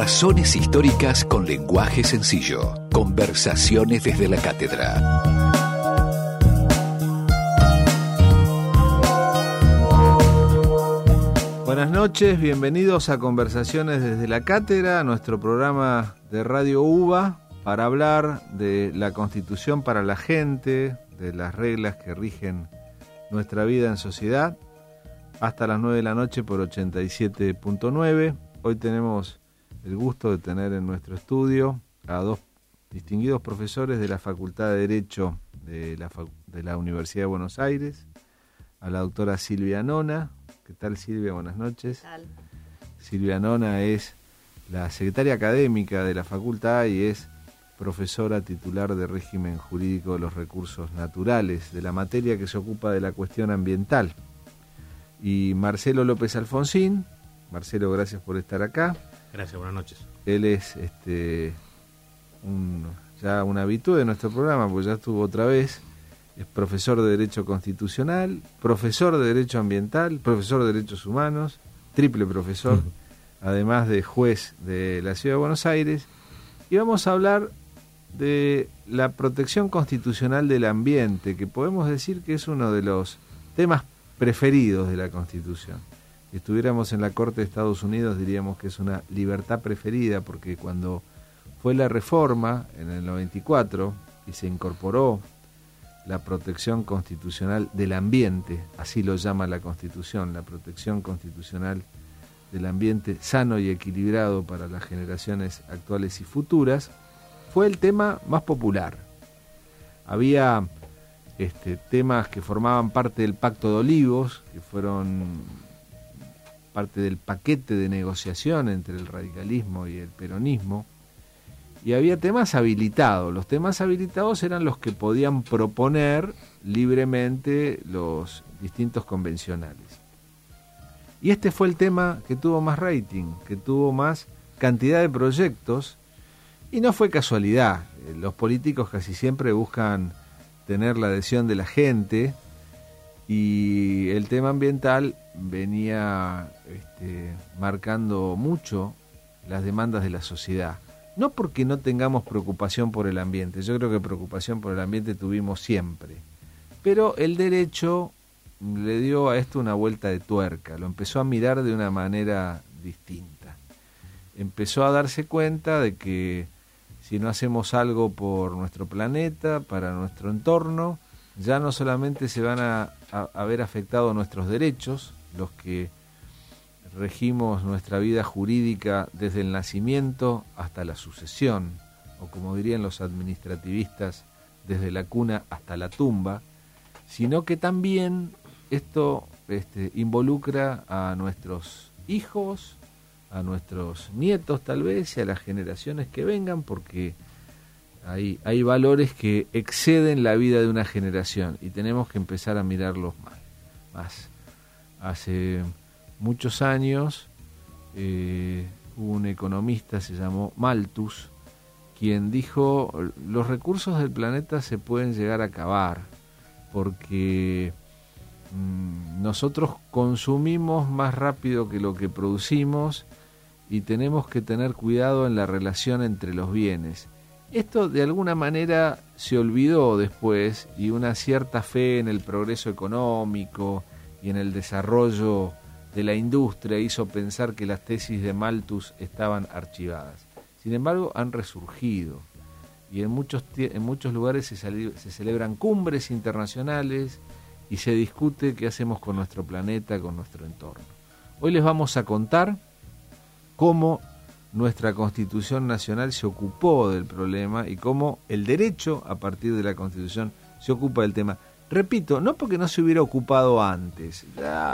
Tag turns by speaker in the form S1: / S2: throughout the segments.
S1: Razones históricas con lenguaje sencillo. Conversaciones desde la cátedra.
S2: Buenas noches, bienvenidos a Conversaciones desde la cátedra, nuestro programa de Radio UBA para hablar de la Constitución para la gente, de las reglas que rigen nuestra vida en sociedad, hasta las 9 de la noche por 87.9. Hoy tenemos el gusto de tener en nuestro estudio a dos distinguidos profesores de la Facultad de Derecho de la Universidad de Buenos Aires, a la doctora Silvia Nona. ¿Qué tal, Silvia? Buenas noches. ¿Qué tal? Silvia Nona es la secretaria académica de la facultad y es profesora titular de régimen jurídico de los recursos naturales, de la materia que se ocupa de la cuestión ambiental. Y Marcelo López Alfonsín. Marcelo, gracias por estar acá.
S3: Gracias, buenas noches.
S2: Él es ya un habitué de nuestro programa, porque ya estuvo otra vez. Es profesor de Derecho Constitucional, profesor de Derecho Ambiental, profesor de Derechos Humanos, triple profesor, además de juez de la Ciudad de Buenos Aires. Y vamos a hablar de la protección constitucional del ambiente, que podemos decir que es uno de los temas preferidos de la Constitución. Si estuviéramos en la Corte de Estados Unidos diríamos que es una libertad preferida, porque cuando fue la reforma en el 94 y se incorporó la protección constitucional del ambiente, así lo llama la Constitución, la protección constitucional del ambiente sano y equilibrado para las generaciones actuales y futuras, fue el tema más popular. Había temas que formaban parte del Pacto de Olivos, que fueron parte del paquete de negociación entre el radicalismo y el peronismo, y había temas habilitados. Los temas habilitados eran los que podían proponer libremente los distintos convencionales. Y este fue el tema que tuvo más rating, que tuvo más cantidad de proyectos, y no fue casualidad. Los políticos casi siempre buscan tener la adhesión de la gente, y el tema ambiental venía marcando mucho las demandas de la sociedad. No porque no tengamos preocupación por el ambiente, yo creo que preocupación por el ambiente tuvimos siempre, pero el derecho le dio a esto una vuelta de tuerca, lo empezó a mirar de una manera distinta. Empezó a darse cuenta de que si no hacemos algo por nuestro planeta, para nuestro entorno, ya no solamente se van a ver afectados nuestros derechos, los que regimos nuestra vida jurídica desde el nacimiento hasta la sucesión, o como dirían los administrativistas, desde la cuna hasta la tumba, sino que también esto involucra a nuestros hijos, a nuestros nietos tal vez, y a las generaciones que vengan, porque hay valores que exceden la vida de una generación y tenemos que empezar a mirarlos más. Hace muchos años hubo un economista, se llamó Malthus, quien dijo: los recursos del planeta se pueden llegar a acabar porque nosotros consumimos más rápido que lo que producimos y tenemos que tener cuidado en la relación entre los bienes. Esto de alguna manera se olvidó después, y una cierta fe en el progreso económico y en el desarrollo de la industria hizo pensar que las tesis de Malthus estaban archivadas. Sin embargo, han resurgido, y en muchos lugares se celebran cumbres internacionales y se discute qué hacemos con nuestro planeta, con nuestro entorno. Hoy les vamos a contar cómo nuestra Constitución Nacional se ocupó del problema y cómo el derecho, a partir de la Constitución, se ocupa del tema. Repito, no porque no se hubiera ocupado antes,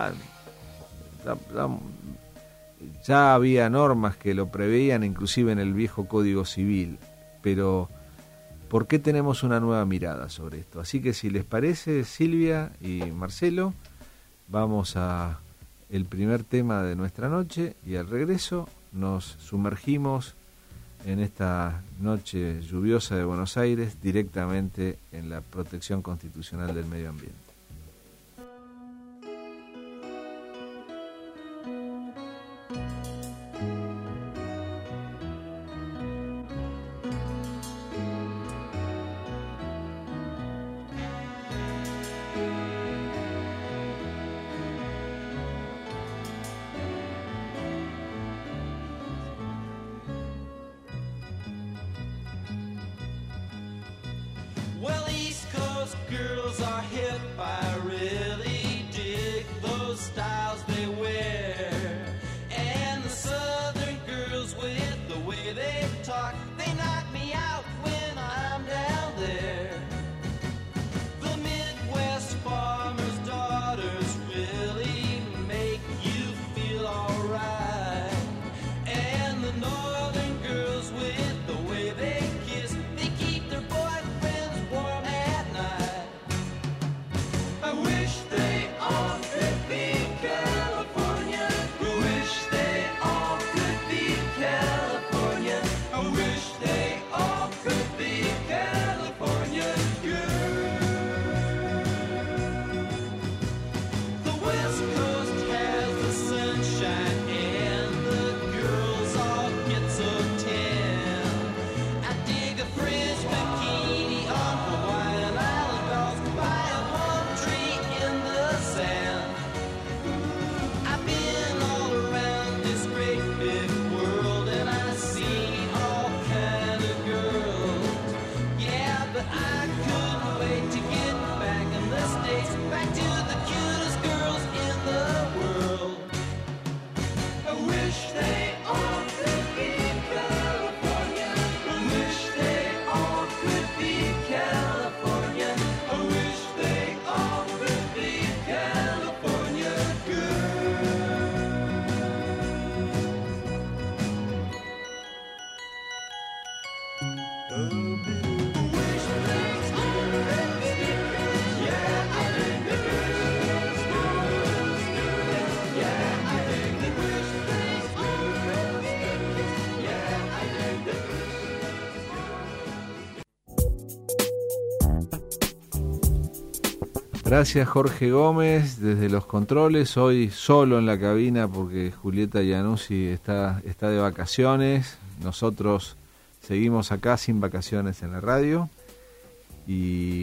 S2: ya había normas que lo preveían, inclusive en el viejo Código Civil, pero ¿por qué tenemos una nueva mirada sobre esto? Así que si les parece, Silvia y Marcelo, vamos a el primer tema de nuestra noche y al regreso nos sumergimos en esta noche lluviosa de Buenos Aires directamente en la protección constitucional del medio ambiente.
S3: styles they wear, and the southern girls with the way they talk, they knock me out when I'm down there. The Midwest farmers' daughters really make you feel alright, and the northern girls with the way they kiss, they keep their boyfriends warm at night. I wish they all could be California. I wish they all could be California. I wish they all could be California girls. The West Coast has the sunshine and the girls all get so tan. I dig a fringe bikini on Hawaiian Island dolls by a palm tree in the sand. I've been all around this great big world and I've seen all kind of girls. Yeah, but I couldn't wait to get back in the States, back to the cutest girls in the world. I wish they all could be California. I wish they all could be California. I wish they all could be California
S2: Gracias Jorge Gómez desde los controles, hoy solo en la cabina porque Julieta Iannuzzi está de vacaciones, nosotros seguimos acá sin vacaciones en la radio y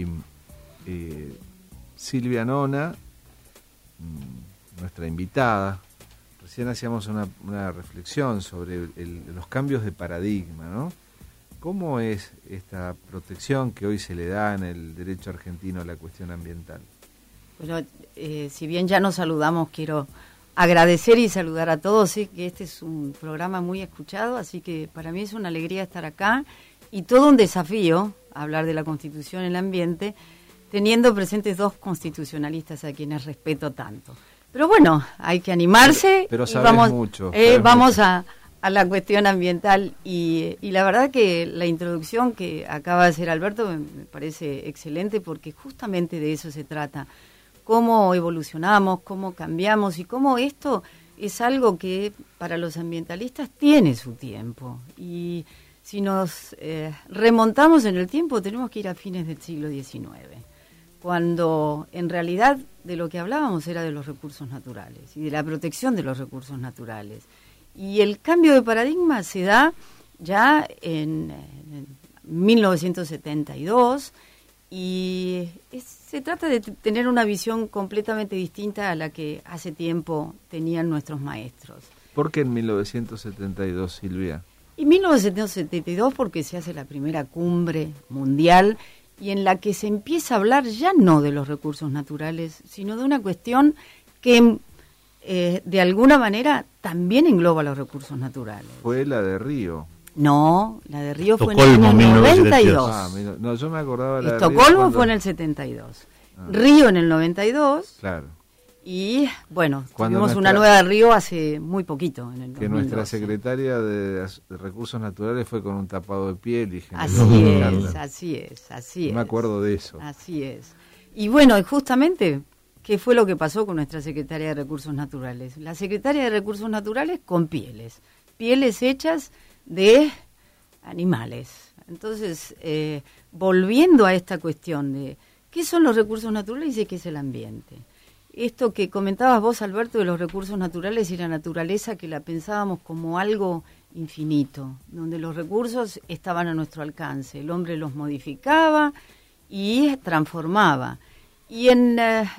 S2: Silvia Nona, nuestra invitada, recién hacíamos una reflexión sobre los cambios de paradigma, ¿no? ¿Cómo es esta protección que hoy se le da en el derecho argentino a la cuestión ambiental?
S4: Bueno, si bien ya nos saludamos, quiero agradecer y saludar a todos. Sé que este es un programa muy escuchado, así que para mí es una alegría estar acá y todo un desafío hablar de la Constitución en el ambiente, teniendo presentes dos constitucionalistas a quienes respeto tanto. Pero bueno, hay que animarse.
S2: Pero
S4: y
S2: sabes
S4: vamos,
S2: mucho.
S4: Vamos a la cuestión ambiental y la verdad que la introducción que acaba de hacer Alberto me parece excelente porque justamente de eso se trata. Cómo evolucionamos, cómo cambiamos y cómo esto es algo que para los ambientalistas tiene su tiempo. Y si nos remontamos en el tiempo, tenemos que ir a fines del siglo XIX, cuando en realidad de lo que hablábamos era de los recursos naturales y de la protección de los recursos naturales. Y el cambio de paradigma se da ya en 1972 y se trata de tener una visión completamente distinta a la que hace tiempo tenían nuestros maestros.
S2: ¿Por qué en 1972, Silvia?
S4: En 1972 porque se hace la primera cumbre mundial y en la que se empieza a hablar ya no de los recursos naturales, sino de una cuestión que de alguna manera también engloba los recursos naturales.
S2: Fue la de Río.
S4: No, la de Río fue en
S5: Estocolmo,
S4: el 92.
S2: No, yo me acordaba la de
S4: Estocolmo
S2: Río cuando...
S4: fue en el 72. Río en el 92.
S2: Claro.
S4: Y bueno,
S2: Cuando
S4: tuvimos una nueva de Río hace muy poquito, en el 2012.
S2: Que nuestra secretaria de Recursos Naturales fue con un tapado de piel y
S4: Así es.
S2: Me acuerdo de eso.
S4: Así es. Y bueno, justamente, ¿qué fue lo que pasó con nuestra secretaria de Recursos Naturales? La secretaria de Recursos Naturales con pieles hechas de animales. Entonces, volviendo a esta cuestión de qué son los recursos naturales y qué es el ambiente. Esto que comentabas vos, Alberto, de los recursos naturales y la naturaleza, que la pensábamos como algo infinito, donde los recursos estaban a nuestro alcance. El hombre los modificaba y transformaba. Y en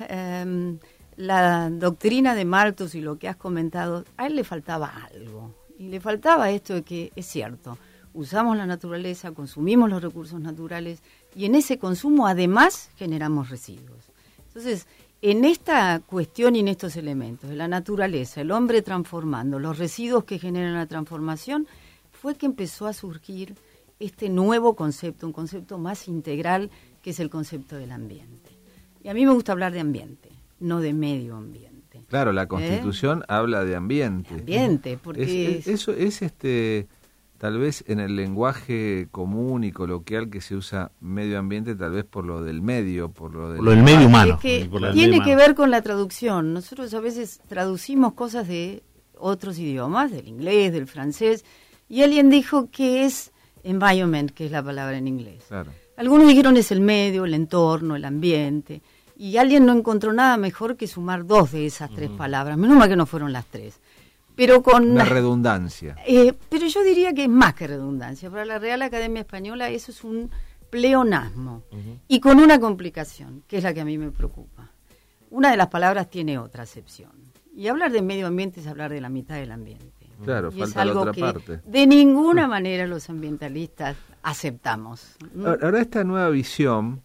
S4: la doctrina de Malthus y lo que has comentado, a él le faltaba algo. Y le faltaba esto de que, es cierto, usamos la naturaleza, consumimos los recursos naturales y en ese consumo además generamos residuos. Entonces, en esta cuestión y en estos elementos, de la naturaleza, el hombre transformando, los residuos que generan la transformación, fue que empezó a surgir este nuevo concepto, un concepto más integral, que es el concepto del ambiente. Y a mí me gusta hablar de ambiente, no de medio ambiente.
S2: Claro, la Constitución habla de ambiente.
S4: De ambiente, porque
S2: eso es tal vez en el lenguaje común y coloquial que se usa medio ambiente, tal vez por lo del medio, por lo
S5: del medio humano.
S4: Es que
S5: por lo del
S4: tiene
S5: medio
S4: que
S5: humano.
S4: ver con la traducción. Nosotros a veces traducimos cosas de otros idiomas, del inglés, del francés, y alguien dijo que es environment, que es la palabra en inglés.
S2: Claro.
S4: Algunos dijeron es el medio, el entorno, el ambiente, y alguien no encontró nada mejor que sumar dos de esas tres palabras. Menos mal que no fueron las tres. Pero con
S2: Una redundancia.
S4: pero yo diría que es más que redundancia. Para la Real Academia Española eso es un pleonasmo. Y con una complicación, que es la que a mí me preocupa. Una de las palabras tiene otra acepción. Y hablar de medio ambiente es hablar de la mitad del ambiente.
S2: Claro,
S4: Y es
S2: falta la
S4: algo
S2: otra
S4: que
S2: parte.
S4: de ninguna manera los ambientalistas aceptamos.
S2: Ahora esta nueva visión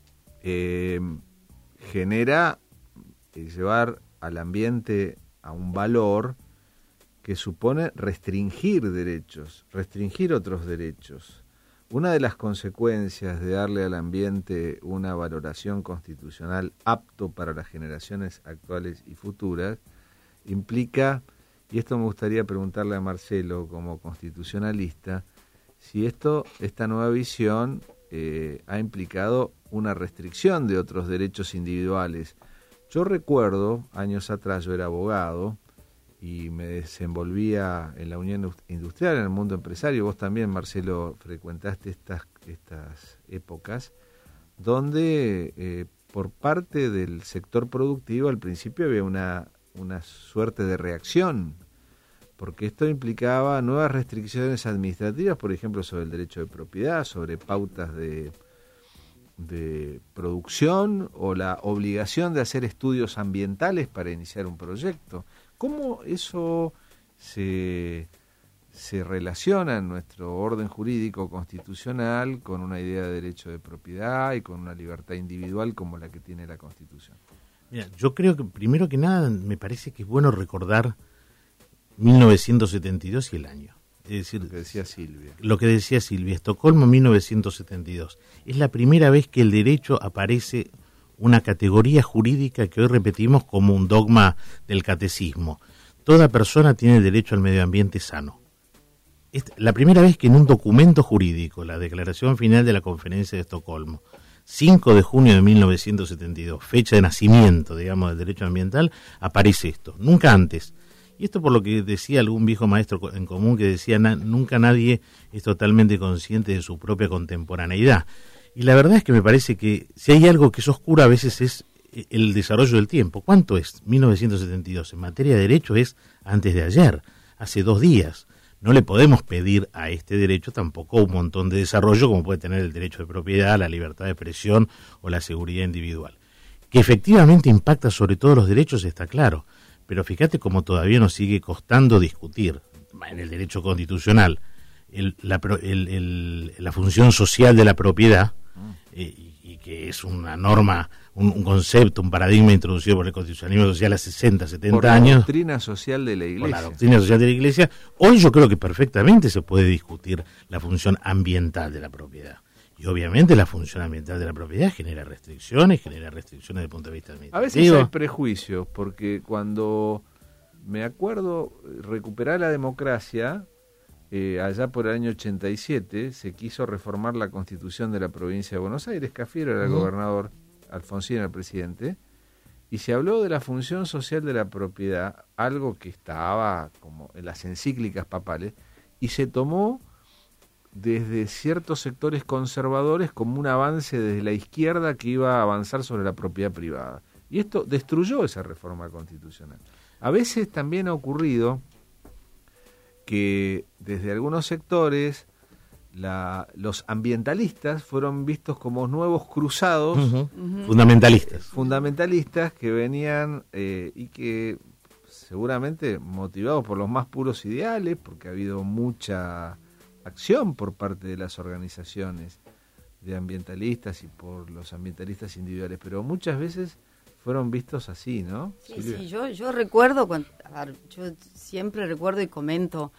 S2: genera llevar al ambiente a un valor que supone restringir derechos, restringir otros derechos. Una de las consecuencias de darle al ambiente una valoración constitucional apto para las generaciones actuales y futuras implica, y esto me gustaría preguntarle a Marcelo como constitucionalista, si esta nueva visión ha implicado una restricción de otros derechos individuales. Yo recuerdo, años atrás yo era abogado y me desenvolvía en la Unión Industrial, en el mundo empresario. Vos también, Marcelo, frecuentaste estas épocas, donde por parte del sector productivo al principio había una suerte de reacción, porque esto implicaba nuevas restricciones administrativas, por ejemplo, sobre el derecho de propiedad, sobre pautas de producción o la obligación de hacer estudios ambientales para iniciar un proyecto. ¿Cómo eso se relaciona en nuestro orden jurídico constitucional con una idea de derecho de propiedad y con una libertad individual como la que tiene la Constitución?
S5: Mira, yo creo que primero que nada me parece que es bueno recordar 1972 y el año. Es decir, lo que decía Silvia, Estocolmo 1972. Es la primera vez que el derecho aparece una categoría jurídica que hoy repetimos como un dogma del catecismo. Toda persona tiene derecho al medio ambiente sano. Es la primera vez que en un documento jurídico, la Declaración Final de la Conferencia de Estocolmo, 5 de junio de 1972, fecha de nacimiento, digamos, del derecho ambiental, aparece esto. Nunca antes. Y esto por lo que decía algún viejo maestro en común que decía, nunca nadie es totalmente consciente de su propia contemporaneidad. Y la verdad es que me parece que si hay algo que es oscuro a veces es el desarrollo del tiempo. ¿Cuánto es 1972? En materia de derecho es antes de ayer, hace 2 días. No le podemos pedir a este derecho tampoco un montón de desarrollo como puede tener el derecho de propiedad, la libertad de expresión o la seguridad individual. Que efectivamente impacta sobre todos los derechos está claro, pero fíjate cómo todavía nos sigue costando discutir en el derecho constitucional la función social de la propiedad, y que es una norma, un concepto, un paradigma introducido por el constitucionalismo social hace 60, 70
S2: por
S5: años.
S2: La doctrina social de la Iglesia.
S5: Por la doctrina social de la Iglesia. Hoy yo creo que perfectamente se puede discutir la función ambiental de la propiedad. Y obviamente la función ambiental de la propiedad genera restricciones desde el punto de vista administrativo.
S2: A veces hay prejuicios, porque cuando me acuerdo recuperar la democracia, allá por el año 87, se quiso reformar la Constitución de la provincia de Buenos Aires. Cafiero era el gobernador, Alfonsín era el presidente, y se habló de la función social de la propiedad, algo que estaba como en las encíclicas papales, y se tomó desde ciertos sectores conservadores como un avance desde la izquierda que iba a avanzar sobre la propiedad privada. Y esto destruyó esa reforma constitucional. A veces también ha ocurrido que desde algunos sectores los ambientalistas fueron vistos como nuevos cruzados fundamentalistas que venían y que seguramente motivados por los más puros ideales, porque ha habido mucha acción por parte de las organizaciones de ambientalistas y por los ambientalistas individuales, pero muchas veces fueron vistos así, ¿no?
S4: Sí, sí, yo recuerdo, yo siempre recuerdo y comento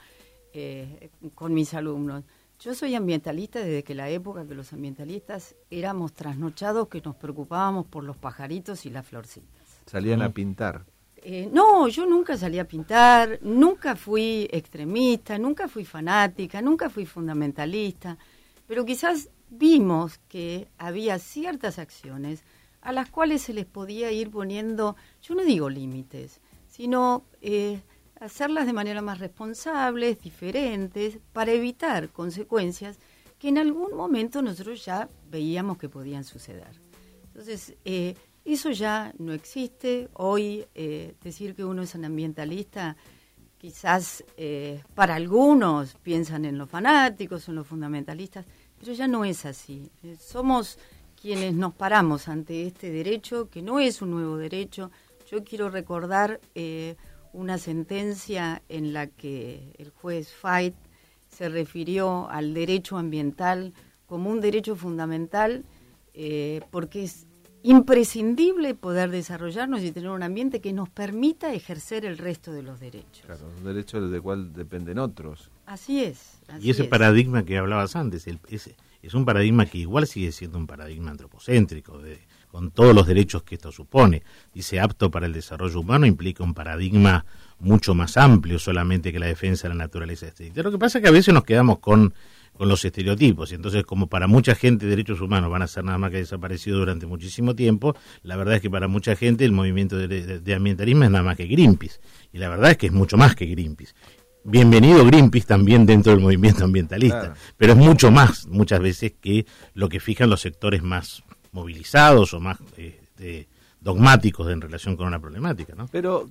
S4: con mis alumnos. Yo soy ambientalista desde que la época que los ambientalistas éramos trasnochados, que nos preocupábamos por los pajaritos y las florcitas.
S2: Salían a pintar.
S4: No, yo nunca salí a pintar, nunca fui extremista, nunca fui fanática, nunca fui fundamentalista, pero quizás vimos que había ciertas acciones a las cuales se les podía ir poniendo, yo no digo límites, sino hacerlas de manera más responsables, diferentes, para evitar consecuencias que en algún momento nosotros ya veíamos que podían suceder. Entonces, eso ya no existe. Hoy decir que uno es un ambientalista, quizás para algunos piensan en los fanáticos, en los fundamentalistas, pero ya no es así. Somos quienes nos paramos ante este derecho, que no es un nuevo derecho. Yo quiero recordar una sentencia en la que el juez Fait se refirió al derecho ambiental como un derecho fundamental, porque es imprescindible poder desarrollarnos y tener un ambiente que nos permita ejercer el resto de los derechos.
S2: Claro, un derecho del cual dependen otros.
S4: Así es.
S5: Y ese paradigma que hablabas antes, es un paradigma que igual sigue siendo un paradigma antropocéntrico, con todos los derechos que esto supone. Dice apto para el desarrollo humano implica un paradigma mucho más amplio solamente que la defensa de la naturaleza estricta. Lo que pasa es que a veces nos quedamos con los estereotipos, y entonces como para mucha gente derechos humanos van a ser nada más que desaparecidos durante muchísimo tiempo, la verdad es que para mucha gente el movimiento de ambientalismo es nada más que Greenpeace, y la verdad es que es mucho más que Greenpeace. Bienvenido Greenpeace también dentro del movimiento ambientalista, claro, pero es mucho más, muchas veces, que lo que fijan los sectores más movilizados o más dogmáticos en relación con una problemática, ¿no?
S2: Pero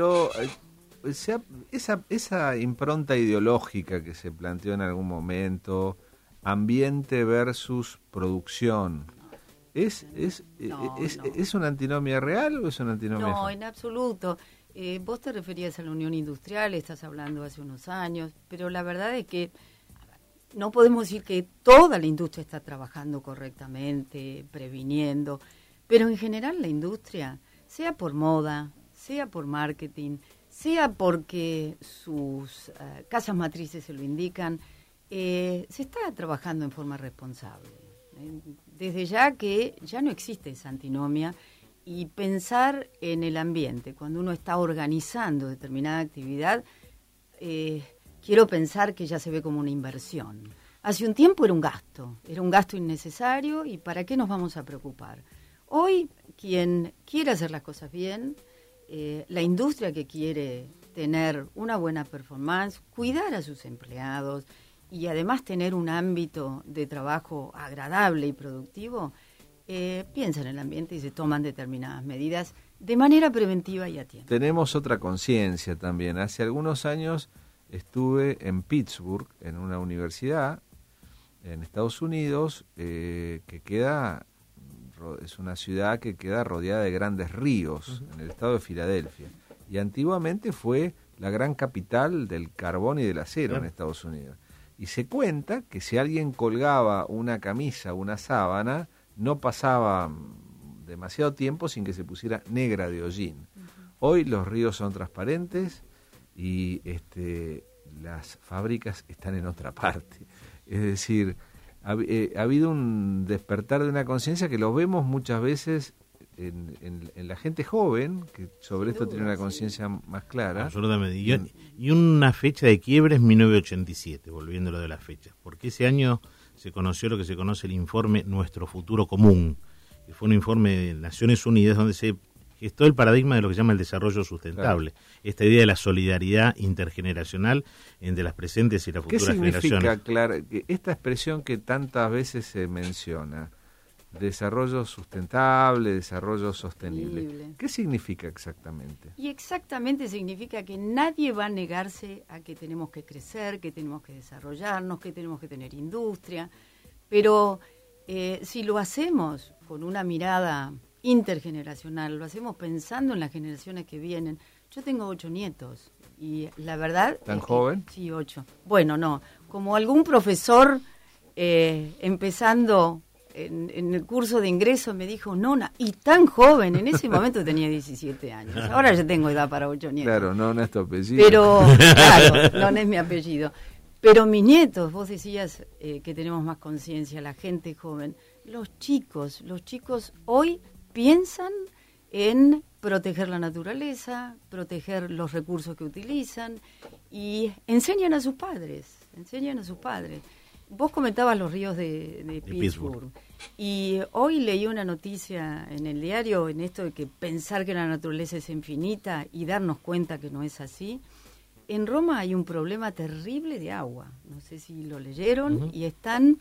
S2: esa impronta ideológica que se planteó en algún momento, ambiente versus producción, ¿es una antinomia real o es una antinomia?
S4: No, en absoluto. Vos te referías a la Unión Industrial, estás hablando hace unos años, pero la verdad es que no podemos decir que toda la industria está trabajando correctamente, previniendo, pero en general la industria, sea por moda, sea por marketing, sea porque sus casas matrices se lo indican, se está trabajando en forma responsable. Desde ya que ya no existe esa antinomia, y pensar en el ambiente, cuando uno está organizando determinada actividad, quiero pensar que ya se ve como una inversión. Hace un tiempo era un gasto innecesario, y ¿para qué nos vamos a preocupar? Hoy, quien quiere hacer las cosas bien, la industria que quiere tener una buena performance, cuidar a sus empleados y además tener un ámbito de trabajo agradable y productivo, piensa en el ambiente y se toman determinadas medidas de manera preventiva y a tiempo.
S2: Tenemos otra conciencia también. Hace algunos años estuve en Pittsburgh, en una universidad en Estados Unidos, que es una ciudad que queda rodeada de grandes ríos, en el estado de Filadelfia. Y antiguamente fue la gran capital del carbón y del acero en Estados Unidos. Y se cuenta que si alguien colgaba una camisa, una sábana, no pasaba demasiado tiempo sin que se pusiera negra de hollín. Hoy los ríos son transparentes y las fábricas están en otra parte. Es decir, ha habido un despertar de una conciencia que lo vemos muchas veces en la gente joven, que sobre esto tiene una conciencia más clara.
S5: Absolutamente. Y una fecha de quiebre es 1987, volviendo a lo de las fechas, porque ese año se conoció lo que se conoce el informe Nuestro Futuro Común, que fue un informe de Naciones Unidas donde se gestó el paradigma de lo que se llama el desarrollo sustentable, claro, esta idea de la solidaridad intergeneracional entre las presentes y las futuras generaciones.
S2: ¿Qué significa, Clara, esta expresión que tantas veces se menciona, desarrollo sustentable, desarrollo sostenible? ¿Qué significa exactamente?
S4: Y exactamente significa que nadie va a negarse a que tenemos que crecer, que tenemos que desarrollarnos, que tenemos que tener industria, pero si lo hacemos con una mirada intergeneracional, lo hacemos pensando en las generaciones que vienen. Yo tengo 8 nietos y la verdad...
S2: ¿Tan joven?
S4: Sí, 8. Bueno, no, como algún profesor empezando en el curso de ingreso me dijo, Nona, y tan joven, en ese momento tenía 17 años, ahora ya tengo edad para 8 nietos.
S2: Claro, Nona es tu apellido.
S4: Pero, claro, Nona es mi apellido. Pero mis nietos, vos decías que tenemos más conciencia, la gente joven, los chicos hoy piensan en proteger la naturaleza, proteger los recursos que utilizan y enseñan a sus padres. Vos comentabas los ríos de Pittsburgh. Y hoy leí una noticia en el diario, en esto de que pensar que la naturaleza es infinita y darnos cuenta que no es así. En Roma hay un problema terrible de agua. No sé si lo leyeron y están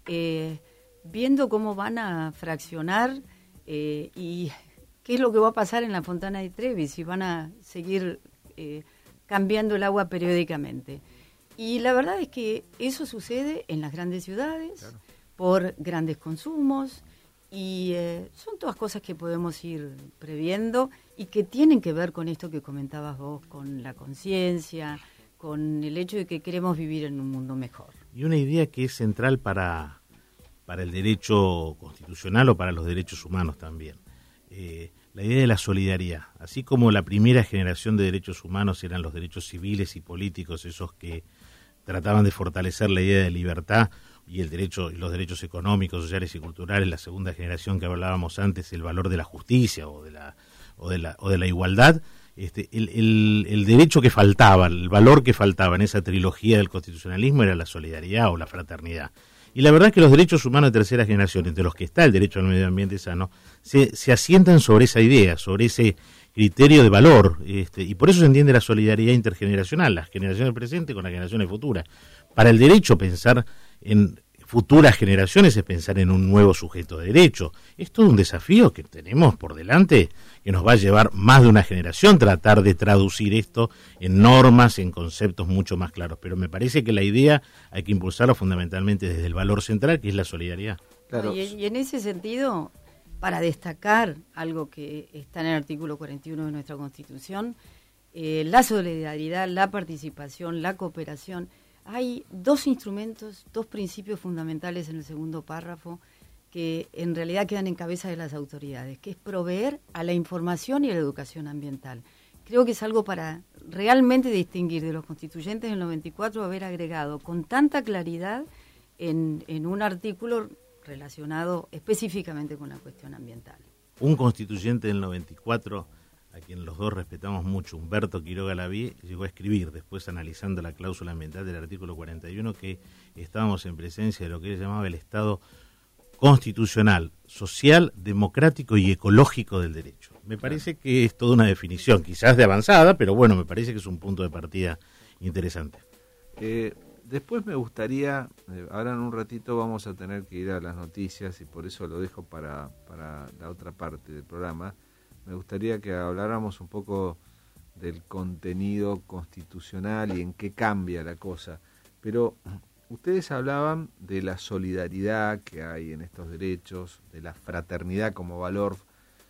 S4: viendo cómo van a fraccionar y qué es lo que va a pasar en la Fontana di Trevi, si van a seguir cambiando el agua periódicamente. Y la verdad es que eso sucede en las grandes ciudades, claro, por grandes consumos, y son todas cosas que podemos ir previendo y que tienen que ver con esto que comentabas vos, con la conciencia, con el hecho de que queremos vivir en un mundo mejor.
S5: Y una idea que es central para el derecho constitucional o para los derechos humanos también. La idea de la solidaridad. Así como la primera generación de derechos humanos eran los derechos civiles y políticos, esos que trataban de fortalecer la idea de libertad y los derechos económicos, sociales y culturales, la segunda generación que hablábamos antes, el valor de la justicia o de la igualdad, el derecho que faltaba, el valor que faltaba en esa trilogía del constitucionalismo era la solidaridad o la fraternidad. Y la verdad es que los derechos humanos de tercera generación, entre los que está el derecho al medio ambiente sano, se asientan sobre esa idea, sobre ese criterio de valor, y por eso se entiende la solidaridad intergeneracional, las generaciones presentes con las generaciones futuras. Para el derecho, pensar en futuras generaciones es pensar en un nuevo sujeto de derecho. Es todo un desafío que tenemos por delante, que nos va a llevar más de una generación tratar de traducir esto en normas, en conceptos mucho más claros. Pero me parece que la idea hay que impulsarla fundamentalmente desde el valor central, que es la solidaridad.
S2: Claro.
S4: Y en ese sentido, para destacar algo que está en el artículo 41 de nuestra Constitución, la solidaridad, la participación, la cooperación. Hay dos instrumentos, dos principios fundamentales en el segundo párrafo que en realidad quedan en cabeza de las autoridades, que es proveer a la información y a la educación ambiental. Creo que es algo para realmente distinguir de los constituyentes del 94 haber agregado con tanta claridad en un artículo relacionado específicamente con la cuestión ambiental.
S5: Un constituyente del 94, a quien los dos respetamos mucho, Humberto Quiroga Laví, llegó a escribir, después analizando la cláusula ambiental del artículo 41, que estábamos en presencia de lo que él llamaba el Estado constitucional, social, democrático y ecológico del derecho. Me parece que es toda una definición, quizás de avanzada, pero bueno, me parece que es un punto de partida interesante.
S2: Después me gustaría, ahora en un ratito vamos a tener que ir a las noticias y por eso lo dejo para la otra parte del programa. Me gustaría que habláramos un poco del contenido constitucional y en qué cambia la cosa. Pero ustedes hablaban de la solidaridad que hay en estos derechos, de la fraternidad como valor.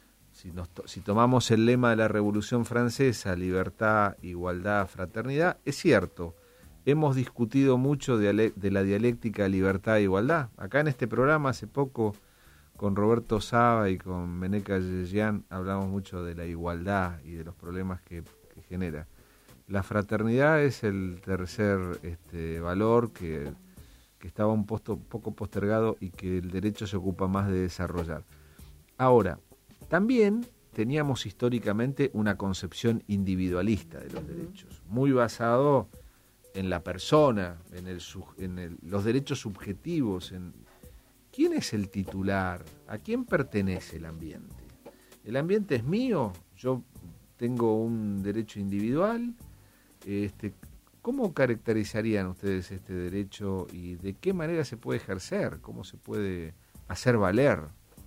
S2: Si tomamos el lema de la Revolución Francesa, libertad, igualdad, fraternidad, es cierto. Hemos discutido mucho de la dialéctica libertad-igualdad. Acá en este programa hace poco, con Roberto Saba y con Meneca Yeyan, hablamos mucho de la igualdad y de los problemas que genera. La fraternidad es el tercer valor que estaba un poco postergado y que el derecho se ocupa más de desarrollar. Ahora, también teníamos históricamente una concepción individualista de los derechos, muy basado en la persona, en los derechos subjetivos, ¿quién es el titular? ¿A quién pertenece el ambiente? ¿El ambiente es mío? ¿Yo tengo un derecho individual? ¿Cómo caracterizarían ustedes este derecho y de qué manera se puede ejercer? ¿Cómo se puede hacer valer?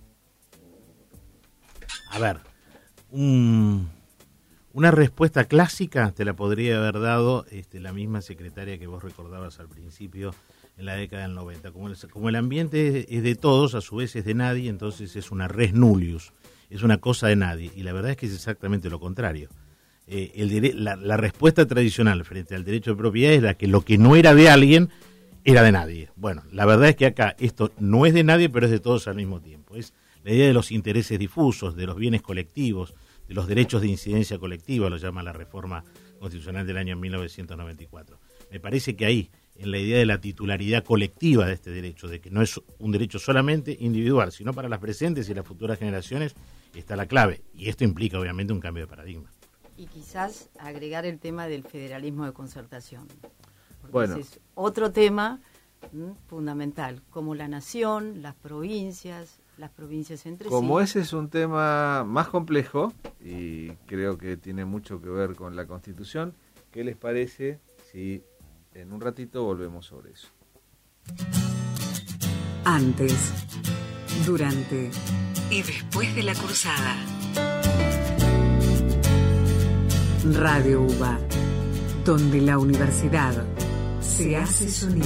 S5: A ver, una respuesta clásica te la podría haber dado la misma secretaria que vos recordabas al principio, en la década del 90. Como el ambiente es de todos, a su vez es de nadie, entonces es una res nullius, es una cosa de nadie. Y la verdad es que es exactamente lo contrario. La respuesta tradicional frente al derecho de propiedad es la que lo que no era de alguien era de nadie. Bueno, la verdad es que acá esto no es de nadie, pero es de todos al mismo tiempo. Es la idea de los intereses difusos, de los bienes colectivos, de los derechos de incidencia colectiva, lo llama la reforma constitucional del año 1994. Me parece que ahí, en la idea de la titularidad colectiva de este derecho, de que no es un derecho solamente individual, sino para las presentes y las futuras generaciones, está la clave. Y esto implica, obviamente, un cambio de paradigma.
S4: Y quizás agregar el tema del federalismo de concertación. Porque
S2: Bueno.
S4: ese es otro tema fundamental, como la nación, las provincias entre
S2: Como
S4: sí.
S2: ese es un tema más complejo y creo que tiene mucho que ver con la Constitución, ¿qué les parece si en un ratito volvemos sobre eso?
S6: Antes, durante y después de la cruzada. Radio UBA, donde la universidad se hace sonido.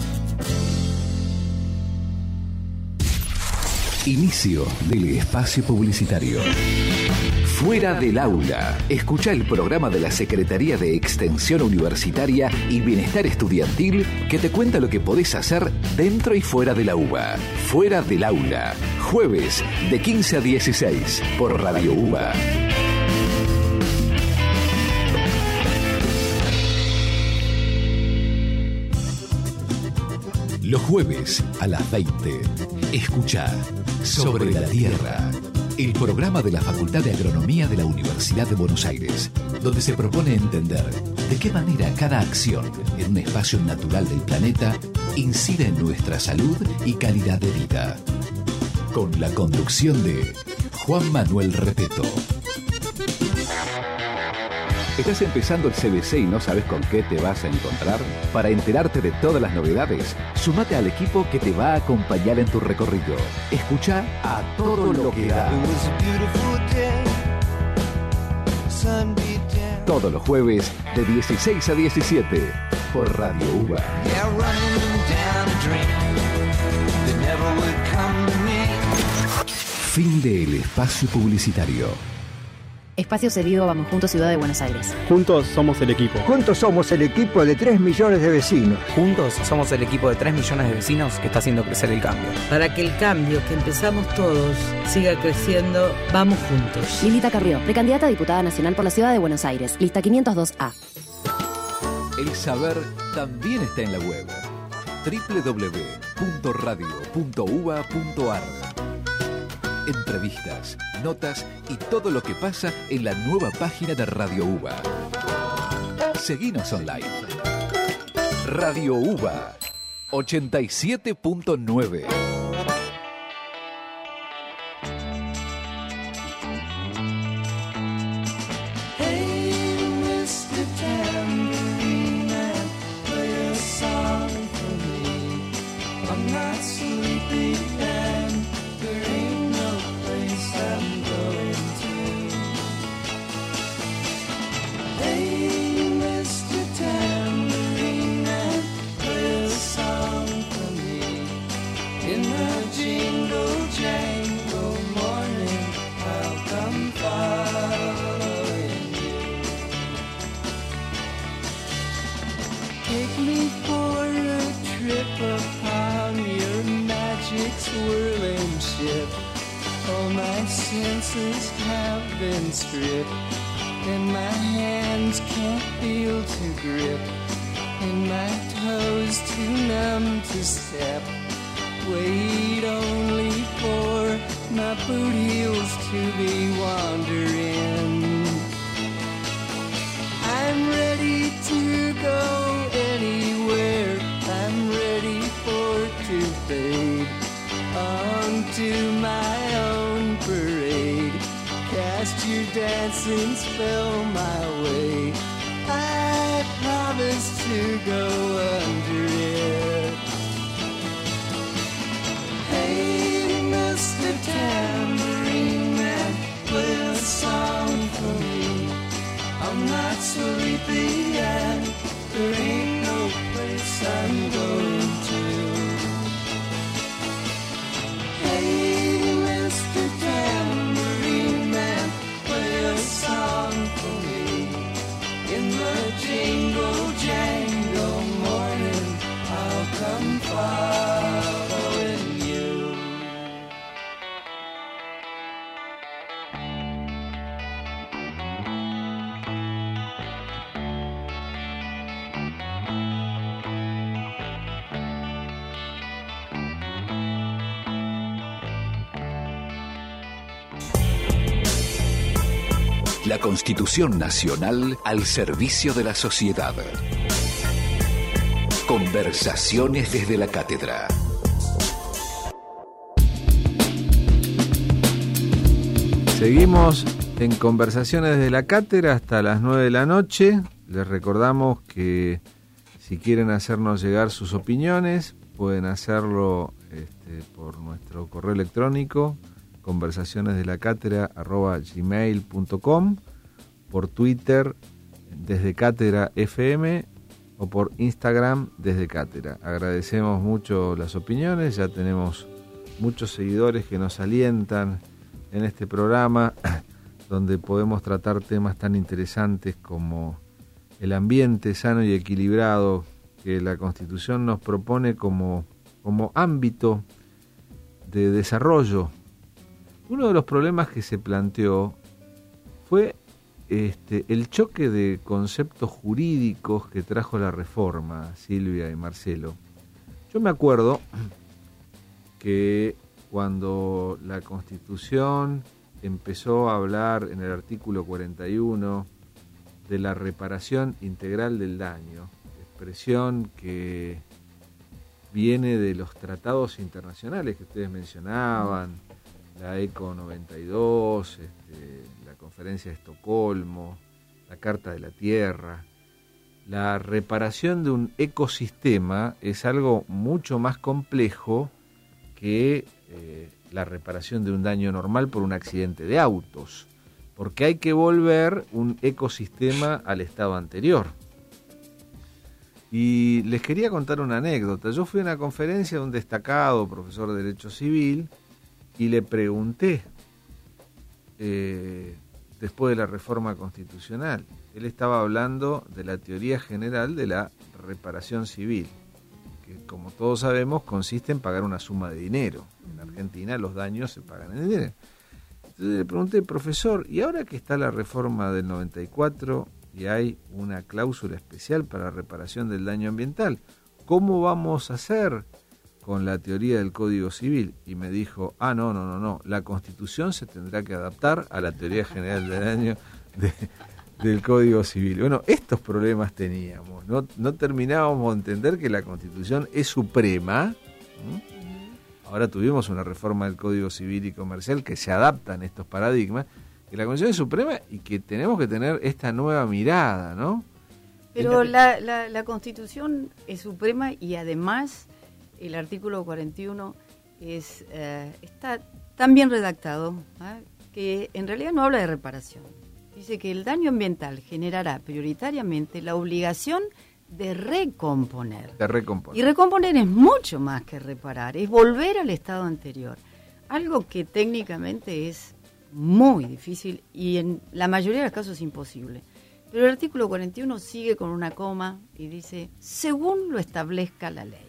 S1: Inicio del espacio publicitario. Fuera del aula. Escucha el programa de la Secretaría de Extensión Universitaria y Bienestar Estudiantil que te cuenta lo que podés hacer dentro y fuera de la UBA. Fuera del aula. Jueves de 15 a 16 por Radio UBA. Los jueves a las 20. Escucha Sobre la Tierra, el programa de la Facultad de Agronomía de la Universidad de Buenos Aires, donde se propone entender de qué manera cada acción en un espacio natural del planeta incide en nuestra salud y calidad de vida. Con la conducción de Juan Manuel Repeto. ¿Estás empezando el CBC y no sabes con qué te vas a encontrar? Para enterarte de todas las novedades, sumate al equipo que te va a acompañar en tu recorrido. Escucha a todo lo que da. Todos los jueves de 16 a 17 por Radio UBA. Fin del espacio publicitario.
S7: Espacio cedido Vamos Juntos, Ciudad de Buenos Aires.
S8: Juntos somos el equipo.
S9: Juntos somos el equipo de 3 millones de vecinos.
S10: Juntos somos el equipo de 3 millones de vecinos que está haciendo crecer el cambio.
S11: Para que el cambio que empezamos todos siga creciendo, vamos juntos.
S7: Lilita Carrió, precandidata a diputada nacional por la Ciudad de Buenos Aires, lista 502A.
S1: El saber también está en la web. www.radio.uba.ar. Entrevistas, notas y todo lo que pasa en la nueva página de Radio UBA. Seguinos online. Radio UBA 87.9.
S3: Jingle jangle morning, I'll come.
S1: La Constitución Nacional al servicio de la sociedad. Conversaciones desde la cátedra.
S2: Seguimos en Conversaciones de la Cátedra hasta las 9 de la noche. Les recordamos que si quieren hacernos llegar sus opiniones, pueden hacerlo por nuestro correo electrónico, conversacionesdelacátedra@gmail.com, por Twitter desde Cátedra FM o por Instagram desde Cátedra. Agradecemos mucho las opiniones, ya tenemos muchos seguidores que nos alientan en este programa, donde podemos tratar temas tan interesantes como el ambiente sano y equilibrado que la Constitución nos propone como ámbito de desarrollo. Uno de los problemas que se planteó fue el choque de conceptos jurídicos que trajo la reforma, Silvia y Marcelo. Yo me acuerdo que cuando la Constitución empezó a hablar en el artículo 41 de la reparación integral del daño, expresión que viene de los tratados internacionales que ustedes mencionaban, la ECO 92, la Conferencia de Estocolmo, la Carta de la Tierra. La reparación de un ecosistema es algo mucho más complejo que la reparación de un daño normal por un accidente de autos, porque hay que volver un ecosistema al estado anterior. Y les quería contar una anécdota. Yo fui a una conferencia de un destacado profesor de Derecho Civil y le pregunté, después de la reforma constitucional, él estaba hablando de la teoría general de la reparación civil, que como todos sabemos consiste en pagar una suma de dinero. En Argentina los daños se pagan en dinero. Entonces le pregunté, profesor, ¿y ahora que está la reforma del 94 y hay una cláusula especial para la reparación del daño ambiental, cómo vamos a hacer con la teoría del Código Civil? Y me dijo, no, la Constitución se tendrá que adaptar a la teoría general del daño del Código Civil. Bueno, estos problemas teníamos, no terminábamos de entender que la Constitución es suprema. Ahora tuvimos una reforma del Código Civil y Comercial que se adaptan a estos paradigmas, que la Constitución es suprema y que tenemos que tener esta nueva mirada, ¿no?
S4: Pero la Constitución es suprema y además el artículo 41 está tan bien redactado, que en realidad no habla de reparación. Dice que el daño ambiental generará prioritariamente la obligación de recomponer. Y recomponer es mucho más que reparar, es volver al estado anterior. Algo que técnicamente es muy difícil y en la mayoría de los casos imposible. Pero el artículo 41 sigue con una coma y dice, según lo establezca la ley.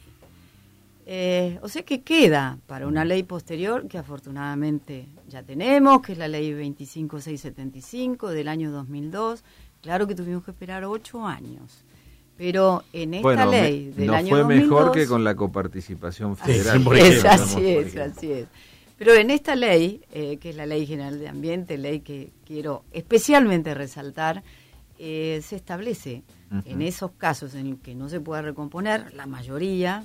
S4: O sea que queda para una ley posterior que afortunadamente ya tenemos, que es la ley 25675 del año 2002. Claro que tuvimos que esperar 8 años. Pero en esta ley del año 2002... No fue mejor
S2: que con la coparticipación federal.
S4: Así es. Pero en esta ley, que es la Ley General de Ambiente, ley que quiero especialmente resaltar, se establece en esos casos en los que no se pueda recomponer, la mayoría,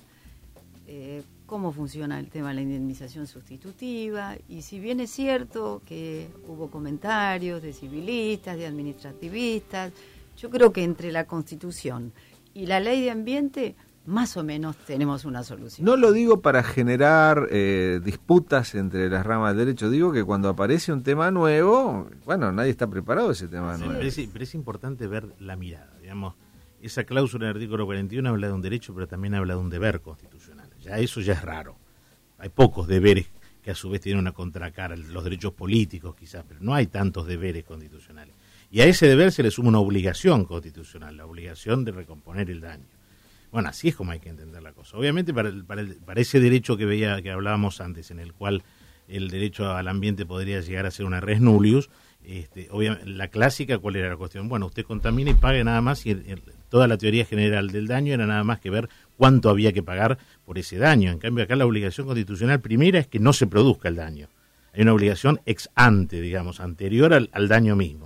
S4: cómo funciona el tema de la indemnización sustitutiva. Y si bien es cierto que hubo comentarios de civilistas, de administrativistas, yo creo que entre la Constitución y la Ley de Ambiente más o menos tenemos una solución.
S2: No lo digo para generar disputas entre las ramas del derecho, digo que cuando aparece un tema nuevo, bueno, nadie está preparado a ese tema nuevo.
S5: Pero es importante ver la mirada, digamos, esa cláusula del artículo 41 habla de un derecho, pero también habla de un deber constitucional. Eso ya es raro. Hay pocos deberes que a su vez tienen una contracara, los derechos políticos quizás, pero no hay tantos deberes constitucionales. Y a ese deber se le suma una obligación constitucional, la obligación de recomponer el daño. Bueno, así es como hay que entender la cosa. Obviamente para ese derecho que hablábamos antes, en el cual el derecho al ambiente podría llegar a ser una res nullius, obviamente, la clásica, ¿cuál era la cuestión? Bueno, usted contamina y pague nada más, y toda la teoría general del daño era nada más que ver cuánto había que pagar por ese daño. En cambio, acá la obligación constitucional primera es que no se produzca el daño. Hay una obligación ex ante, digamos, anterior al daño mismo.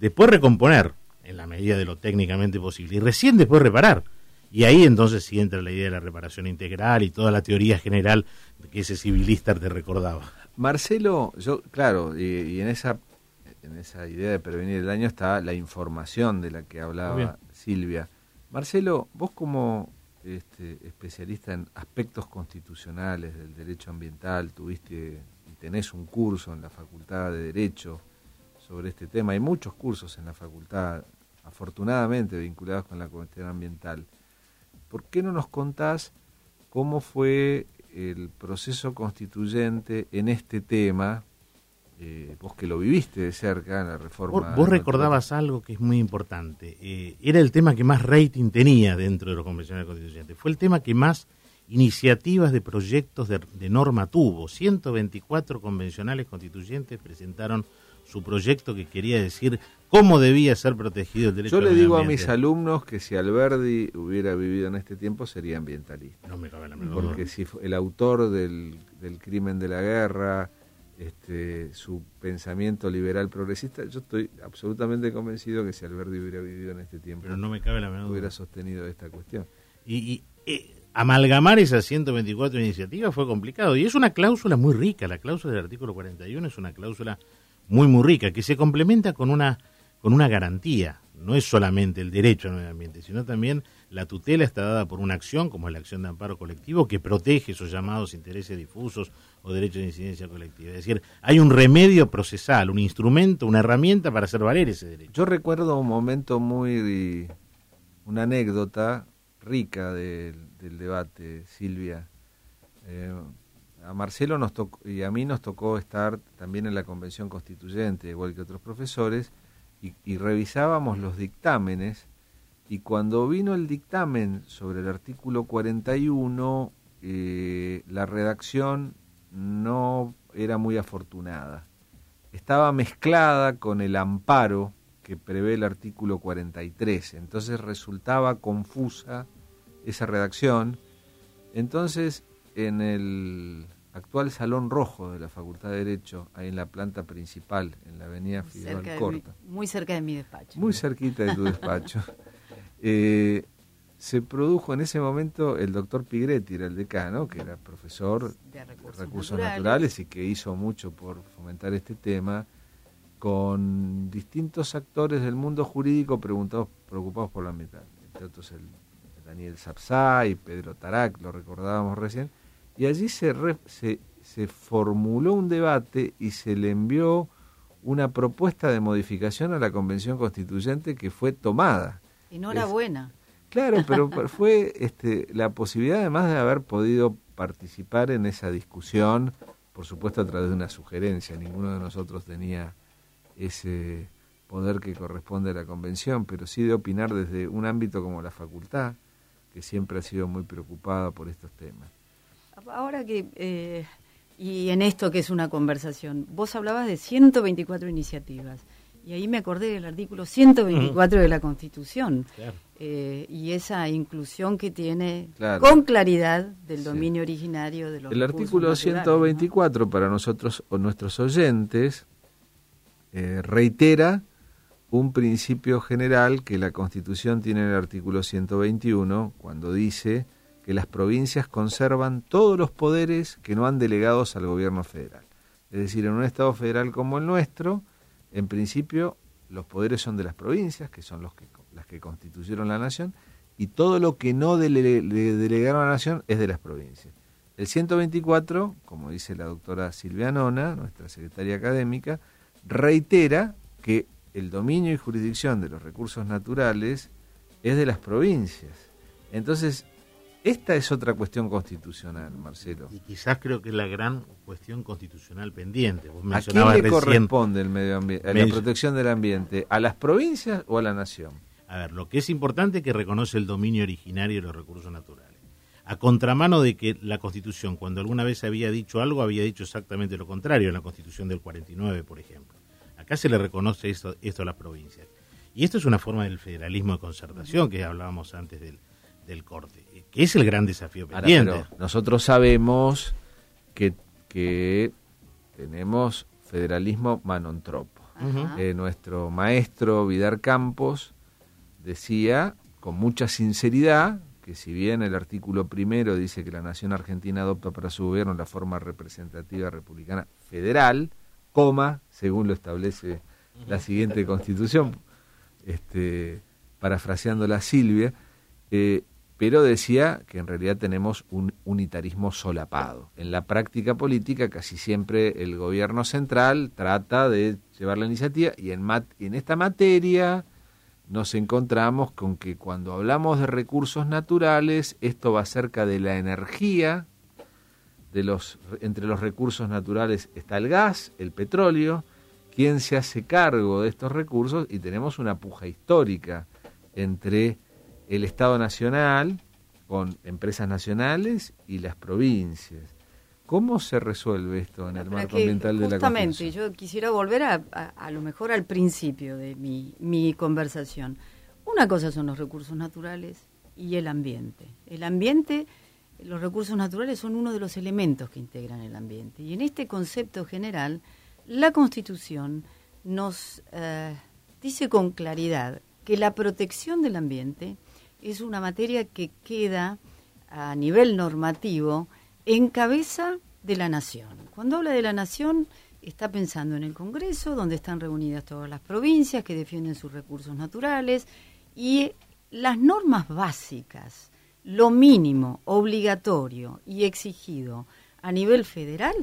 S5: después recomponer, en la medida de lo técnicamente posible, y recién después reparar. Y ahí entonces sí entra la idea de la reparación integral y toda la teoría general que ese civilista te recordaba.
S2: Marcelo, yo, claro, y en esa idea de prevenir el daño está la información de la que hablaba Silvia. Marcelo, vos como especialista en aspectos constitucionales del derecho ambiental, tuviste y tenés un curso en la Facultad de Derecho sobre este tema. Hay muchos cursos en la facultad, afortunadamente, vinculados con la cuestión ambiental. ¿Por qué no nos contás cómo fue el proceso constituyente en este tema? Vos que lo viviste de cerca en la reforma.
S5: Vos recordabas algo que es muy importante. Era el tema que más rating tenía dentro de los convencionales constituyentes. Fue el tema que más iniciativas de proyectos de norma tuvo. 124 convencionales constituyentes presentaron su proyecto que quería decir cómo debía ser protegido el derecho al medio ambiente.
S2: Yo le digo a mis alumnos que si Alberdi hubiera vivido en este tiempo sería ambientalista.
S5: No me cabe la menor duda.
S2: Porque si el autor del crimen de la guerra, su pensamiento liberal progresista, yo estoy absolutamente convencido que si Alberdi hubiera vivido en este tiempo,
S5: pero no me cabe la menor duda,
S2: hubiera sostenido esta cuestión.
S5: Y amalgamar esas 124 iniciativas fue complicado, y es una cláusula muy rica. La cláusula del artículo 41 es una cláusula muy rica, que se complementa con una garantía. No es solamente el derecho al medio ambiente, sino también la tutela está dada por una acción, como es la acción de amparo colectivo, que protege esos llamados intereses difusos o derechos de incidencia colectiva. Es decir, hay un remedio procesal, un instrumento, una herramienta para hacer valer ese derecho.
S2: Yo recuerdo un momento una anécdota rica del debate, Silvia. A Marcelo y a mí nos tocó estar también en la Convención Constituyente, igual que otros profesores, y revisábamos los dictámenes, y cuando vino el dictamen sobre el artículo 41, la redacción no era muy afortunada. Estaba mezclada con el amparo que prevé el artículo 43, entonces resultaba confusa esa redacción. Entonces, en el actual Salón Rojo de la Facultad de Derecho, ahí en la planta principal, en la avenida Fidel Alcorta.
S4: Muy cerca de mi despacho.
S2: Muy cerquita de tu despacho. Se produjo en ese momento el doctor Pigretti, era el decano, que era profesor de recursos naturales y que hizo mucho por fomentar este tema, con distintos actores del mundo jurídico preocupados por lo ambiental. Entre otros el Daniel Sapsay, Pedro Tarac, lo recordábamos recién. Y allí se formuló un debate y se le envió una propuesta de modificación a la Convención Constituyente que fue tomada.
S4: Enhorabuena.
S2: Claro, pero fue la posibilidad además de haber podido participar en esa discusión, por supuesto a través de una sugerencia. Ninguno de nosotros tenía ese poder que corresponde a la Convención, pero sí de opinar desde un ámbito como la facultad, que siempre ha sido muy preocupada por estos temas.
S4: Ahora que, y en esto que es una conversación, vos hablabas de 124 iniciativas, y ahí me acordé del artículo 124 de la Constitución, claro. Y esa inclusión que tiene con claridad del dominio originario de los recursos
S2: artículo naturales, 124, ¿no? Para nosotros o nuestros oyentes, reitera un principio general que la Constitución tiene en el artículo 121, cuando dice que las provincias conservan todos los poderes que no han delegados al gobierno federal. Es decir, en un Estado federal como el nuestro, en principio los poderes son de las provincias, que son las que constituyeron la nación, y todo lo que no le delegaron a la nación es de las provincias. El 124, como dice la doctora Silvia Nona, nuestra secretaria académica, reitera que el dominio y jurisdicción de los recursos naturales es de las provincias. Entonces, esta es otra cuestión constitucional, Marcelo.
S5: Y quizás creo que es la gran cuestión constitucional pendiente. Vos
S2: ¿A quién le corresponde el medio ambiente, la protección del ambiente? ¿A las provincias o a la nación?
S5: A ver, lo que es importante es que reconoce el dominio originario de los recursos naturales. A contramano de que la Constitución, cuando alguna vez había dicho algo, había dicho exactamente lo contrario, en la Constitución del 49, por ejemplo. Acá se le reconoce esto a las provincias. Y esto es una forma del federalismo de concertación que hablábamos antes del corte, que es el gran desafío pendiente.
S2: Ahora, pero nosotros sabemos que tenemos federalismo manontropo. Nuestro maestro Vidar Campos decía con mucha sinceridad que si bien el artículo 1 dice que la nación argentina adopta para su gobierno la forma representativa republicana federal, según lo establece la siguiente constitución, parafraseándola a Silvia, pero decía que en realidad tenemos un unitarismo solapado. En la práctica política casi siempre el gobierno central trata de llevar la iniciativa y en esta materia nos encontramos con que cuando hablamos de recursos naturales, esto va cerca de la energía, entre los recursos naturales está el gas, el petróleo, quién se hace cargo de estos recursos, y tenemos una puja histórica entre el Estado Nacional, con empresas nacionales, y las provincias. ¿Cómo se resuelve esto en el marco ambiental de la Constitución?
S4: Justamente, yo quisiera volver a lo mejor al principio de mi conversación. Una cosa son los recursos naturales y el ambiente. El ambiente, los recursos naturales son uno de los elementos que integran el ambiente. Y en este concepto general, la Constitución nos dice con claridad que la protección del ambiente es una materia que queda a nivel normativo en cabeza de la nación. Cuando habla de la nación, está pensando en el Congreso, donde están reunidas todas las provincias que defienden sus recursos naturales, y las normas básicas, lo mínimo, obligatorio y exigido a nivel federal,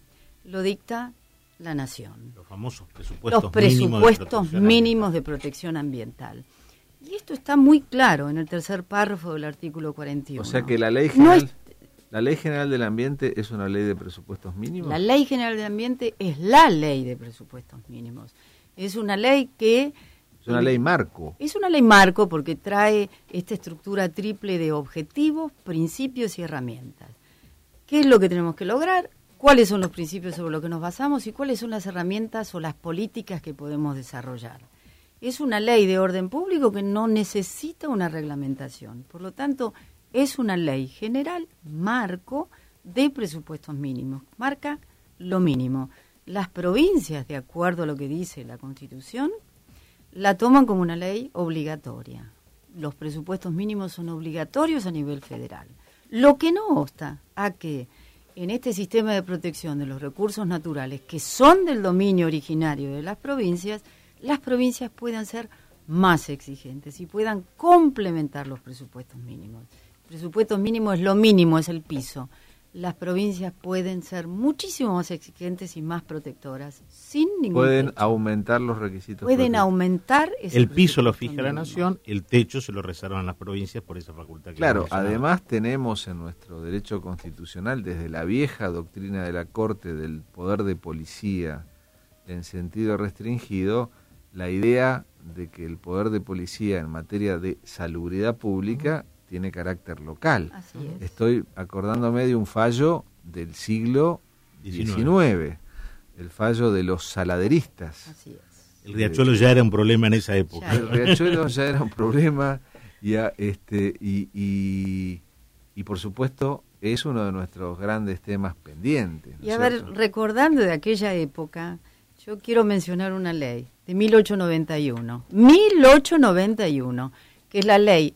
S4: lo dicta la nación.
S5: Los famosos presupuestos,
S4: los presupuestos mínimos de protección ambiental. Y esto está muy claro en el tercer párrafo del artículo 41.
S2: O sea que la ley general, la Ley General del Ambiente es una ley de presupuestos mínimos.
S4: La Ley General del Ambiente es la ley de presupuestos mínimos. Es una ley que...
S2: Es una ley marco.
S4: Es una ley marco porque trae esta estructura triple de objetivos, principios y herramientas. ¿Qué es lo que tenemos que lograr? ¿Cuáles son los principios sobre los que nos basamos? ¿Y cuáles son las herramientas o las políticas que podemos desarrollar? Es una ley de orden público que no necesita una reglamentación. Por lo tanto, es una ley general, marco, de presupuestos mínimos. Marca lo mínimo. Las provincias, de acuerdo a lo que dice la Constitución, la toman como una ley obligatoria. Los presupuestos mínimos son obligatorios a nivel federal. Lo que no obsta a que en este sistema de protección de los recursos naturales, que son del dominio originario de las provincias puedan ser más exigentes y puedan complementar los presupuestos mínimos. Presupuestos mínimos es lo mínimo, es el piso. Las provincias pueden ser muchísimo más exigentes y más protectoras, sin ningún
S2: Pueden
S4: techo.
S2: Aumentar los requisitos.
S4: Pueden aumentar ese
S5: el piso lo fija
S4: mínimo.
S5: la nación, el techo se lo reservan las provincias por esa facultad que
S2: Claro, además tenemos en nuestro derecho constitucional, desde la vieja doctrina de la Corte del poder de policía en sentido restringido, la idea de que el poder de policía en materia de salubridad pública tiene carácter local.
S4: Así es.
S2: Estoy acordándome de un fallo del siglo XIX, el fallo de los saladeristas.
S4: Así es.
S5: El riachuelo ya era un problema en esa época.
S2: El riachuelo ya era un problema y por supuesto es uno de nuestros grandes temas pendientes. ¿no
S4: Y a
S2: es
S4: ver,
S2: cierto?
S4: recordando de aquella época, yo quiero mencionar una ley de 1891, que es la ley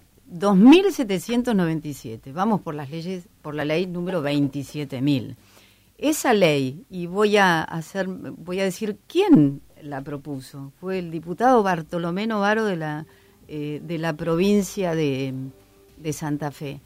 S4: 2797. Vamos por las leyes, por la ley número 27.000. Esa ley, y voy a decir quién la propuso, fue el diputado Bartolomé Novaro de la provincia de Santa Fe.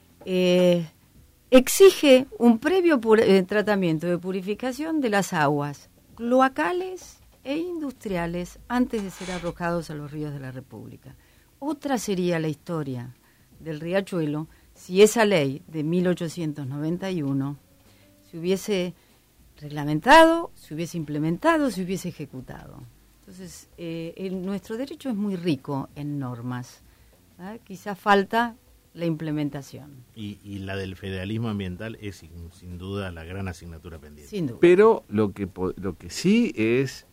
S4: Exige un previo tratamiento de purificación de las aguas cloacales e industriales antes de ser arrojados a los ríos de la República. Otra sería la historia del riachuelo si esa ley de 1891 se hubiese reglamentado, se hubiese implementado, se hubiese ejecutado. Entonces, nuestro derecho es muy rico en normas. Quizá falta la implementación.
S5: Y la del federalismo ambiental es sin duda la gran asignatura pendiente.
S4: Sin duda.
S2: Pero lo que sí es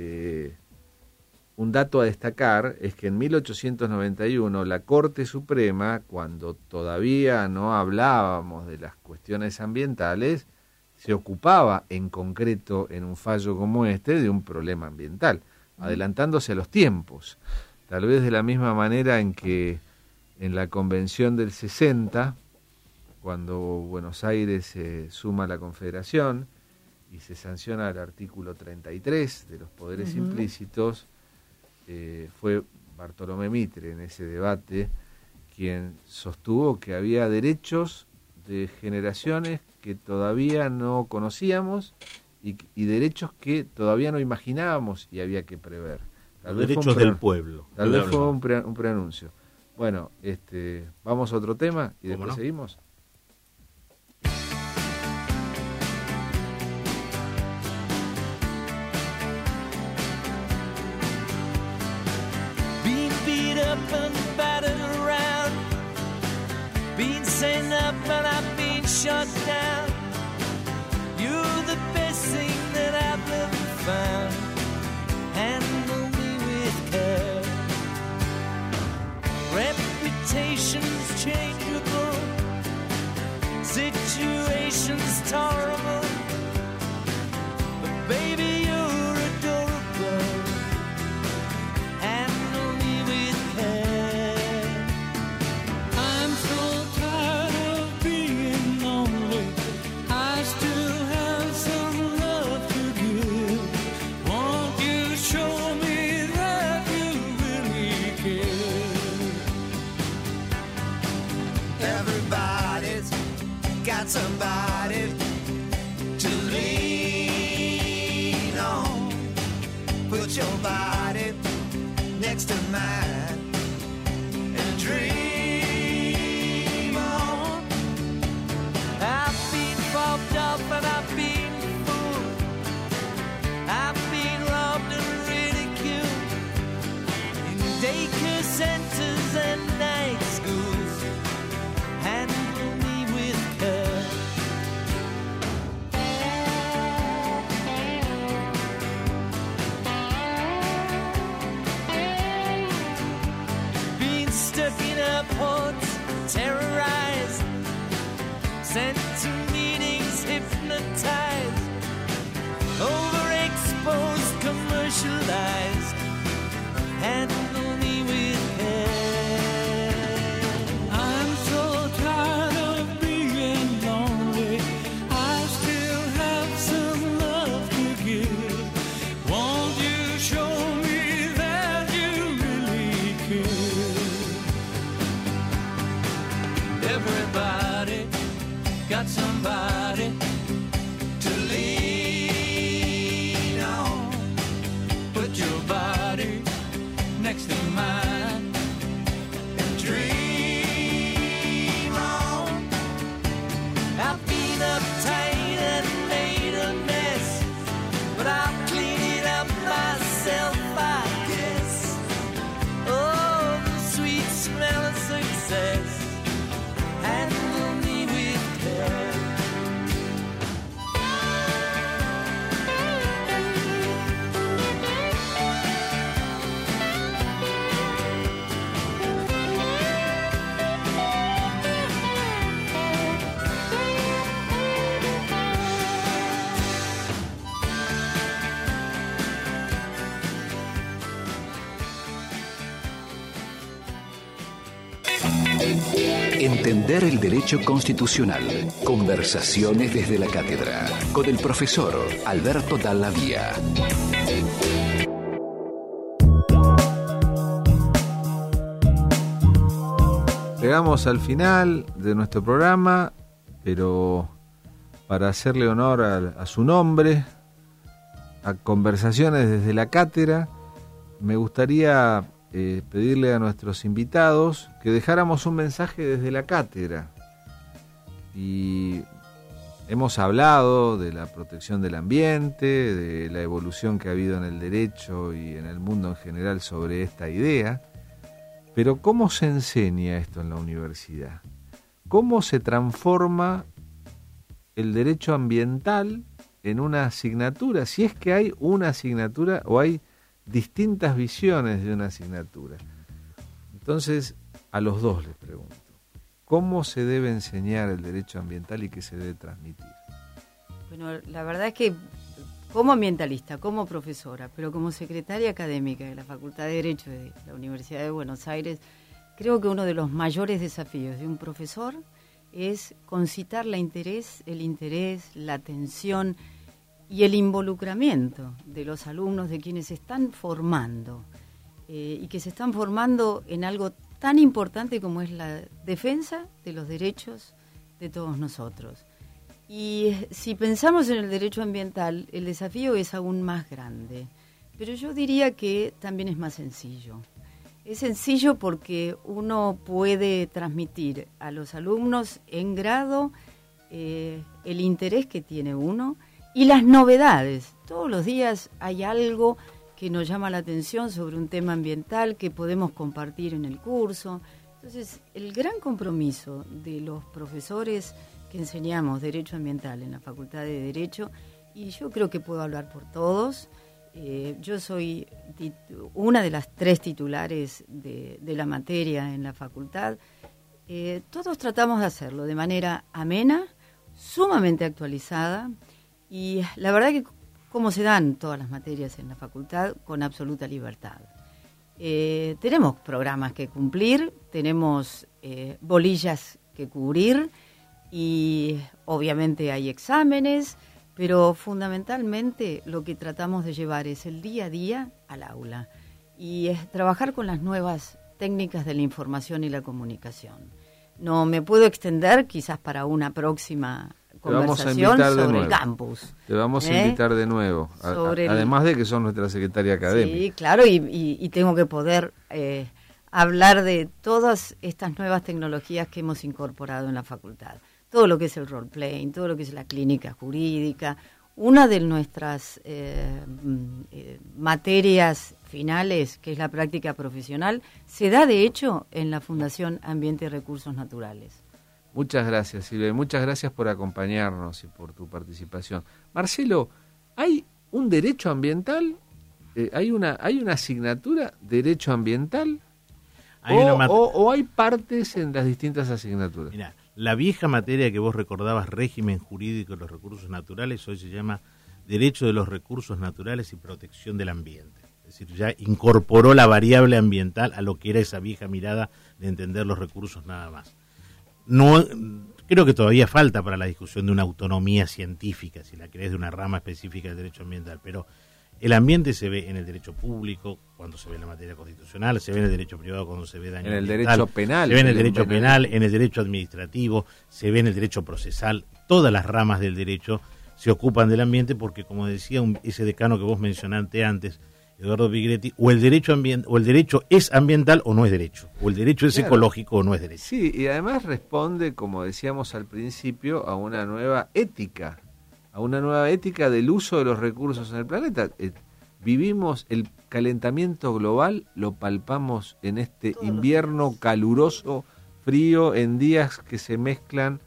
S2: un dato a destacar es que en 1891 la Corte Suprema, cuando todavía no hablábamos de las cuestiones ambientales, se ocupaba en concreto en un fallo como este de un problema ambiental. adelantándose a los tiempos. Tal vez de la misma manera en que en la Convención del 60, cuando Buenos Aires se suma a la Confederación y se sanciona el artículo 33 de los poderes implícitos, fue Bartolomé Mitre en ese debate quien sostuvo que había derechos de generaciones que todavía no conocíamos y derechos que todavía no imaginábamos y había que prever.
S5: Los derechos del pueblo.
S2: Tal vez fue un preanuncio. Bueno, vamos a otro tema y después seguimos.
S3: Being beat up and battered around, being sent up and I've been shot down. You're the best thing that I've ever found. Handle me with care. Reputation's changeable, situation's tolerable, but baby you're adorable. Handle me with care. I'm so tired of being lonely. I still have some love to give. Won't you show me that you really care? Everybody's got somebody to lean on. Put your body next to mine and dream on. I've been fobbed off and I've been fooled. I've been robbed and ridiculed in daycare centers and night schools. Handle me with care. Being stuck in airports, terrorized, sent to meetings, hypnotized, overexposed, commercialized. Handle me with care. I'm so tired of being lonely. I still have some love to give. Won't you show me that you really care? Everybody got somebody to lean on. Put your body next to mine and dream on. I've been uptight and made a mess, but I'll clean it up myself, I guess. Oh, the sweet smell of success. Handle me with care.
S1: Entender el derecho constitucional. Conversaciones desde la cátedra. Con el profesor Alberto Dalla Vía.
S2: Llegamos al final de nuestro programa, pero para hacerle honor a su nombre, a Conversaciones desde la cátedra, me gustaría pedirle a nuestros invitados que dejáramos un mensaje desde la cátedra. Y hemos hablado de la protección del ambiente, de la evolución que ha habido en el derecho y en el mundo en general sobre esta idea, pero ¿cómo se enseña esto en la universidad? ¿Cómo se transforma el derecho ambiental en una asignatura? Si es que hay una asignatura o hay distintas visiones de una asignatura. Entonces, a los dos les pregunto, ¿cómo se debe enseñar el derecho ambiental y qué se debe transmitir?
S4: Bueno, la verdad es que como ambientalista, como profesora, pero como secretaria académica de la Facultad de Derecho de la Universidad de Buenos Aires, creo que uno de los mayores desafíos de un profesor es concitar el interés, la atención y el involucramiento de los alumnos, de quienes se están formando y que se están formando en algo tan importante como es la defensa de los derechos de todos nosotros. Y si pensamos en el derecho ambiental, el desafío es aún más grande, pero yo diría que también es más sencillo. Es sencillo porque uno puede transmitir a los alumnos en grado el interés que tiene uno y las novedades. Todos los días hay algo que nos llama la atención sobre un tema ambiental que podemos compartir en el curso. Entonces, el gran compromiso de los profesores que enseñamos Derecho Ambiental en la Facultad de Derecho, y yo creo que puedo hablar por todos, yo soy una de las 3 titulares de la materia en la facultad. Todos tratamos de hacerlo de manera amena, sumamente actualizada, y la verdad que como se dan todas las materias en la facultad, con absoluta libertad. Tenemos programas que cumplir, tenemos bolillas que cubrir y obviamente hay exámenes, pero fundamentalmente lo que tratamos de llevar es el día a día al aula y es trabajar con las nuevas técnicas de la información y la comunicación. No me puedo extender quizás para una próxima conversación sobre el campus.
S2: Te vamos a invitar de nuevo, además de que sos nuestra secretaria académica.
S4: Sí, claro, y tengo que poder hablar de todas estas nuevas tecnologías que hemos incorporado en la facultad. Todo lo que es el role-playing, todo lo que es la clínica jurídica. Una de nuestras materias finales, que es la práctica profesional, se da de hecho en la Fundación Ambiente y Recursos Naturales.
S2: Muchas gracias, Silvia, muchas gracias por acompañarnos y por tu participación. Marcelo, ¿hay un derecho ambiental? ¿Hay una asignatura derecho ambiental? ¿O hay partes en las distintas asignaturas?
S5: Mirá, la vieja materia que vos recordabas, régimen jurídico de los recursos naturales, hoy se llama Derecho de los Recursos Naturales y Protección del Ambiente. Es decir, ya incorporó la variable ambiental a lo que era esa vieja mirada de entender los recursos nada más. No, creo que todavía falta para la discusión de una autonomía científica, si la querés, de una rama específica del derecho ambiental, pero el ambiente se ve en el derecho público, cuando se ve en la materia constitucional, se ve en el derecho privado cuando se ve daño ambiental,
S2: el derecho penal,
S5: se ve en el derecho penal, en el derecho administrativo, se ve en el derecho procesal. Todas las ramas del derecho se ocupan del ambiente porque, como decía ese decano que vos mencionaste antes, Eduardo Pigretti, o el derecho es ambiental o no es derecho, o el derecho es ecológico o no es derecho.
S2: Sí, y además responde, como decíamos al principio, a una nueva ética del uso de los recursos en el planeta. Vivimos el calentamiento global, lo palpamos en este invierno caluroso, frío, en días que se mezclan,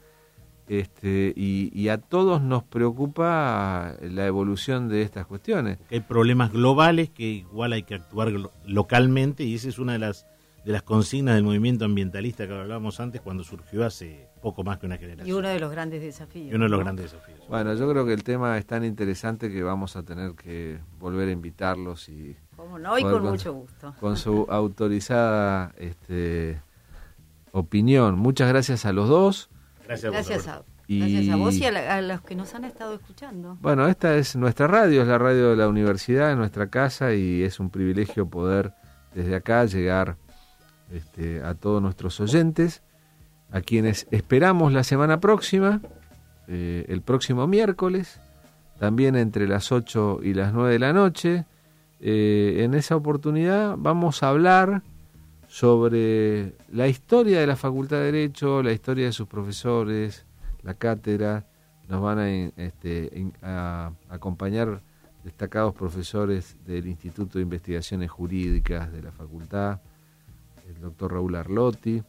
S2: y a todos nos preocupa la evolución de estas cuestiones.
S5: Hay problemas globales que igual hay que actuar localmente, y esa es una de las consignas del movimiento ambientalista que hablábamos antes, cuando surgió hace poco más que una generación.
S4: Y uno de los grandes desafíos.
S2: Bueno, yo creo que el tema es tan interesante que vamos a tener que volver a invitarlos y...
S4: ¿Cómo no? Y con mucho gusto.
S2: Con su autorizada opinión. Muchas gracias a los dos.
S4: Gracias a vos y a los que nos han estado escuchando.
S2: Bueno, esta es nuestra radio, es la radio de la universidad, en nuestra casa, y es un privilegio poder desde acá llegar a todos nuestros oyentes, a quienes esperamos la semana próxima, el próximo miércoles, también entre las 8 y las 9 de la noche. En esa oportunidad vamos a hablar sobre la historia de la Facultad de Derecho, la historia de sus profesores, la cátedra. Nos van a acompañar destacados profesores del Instituto de Investigaciones Jurídicas de la Facultad, el doctor Raúl Arlotti,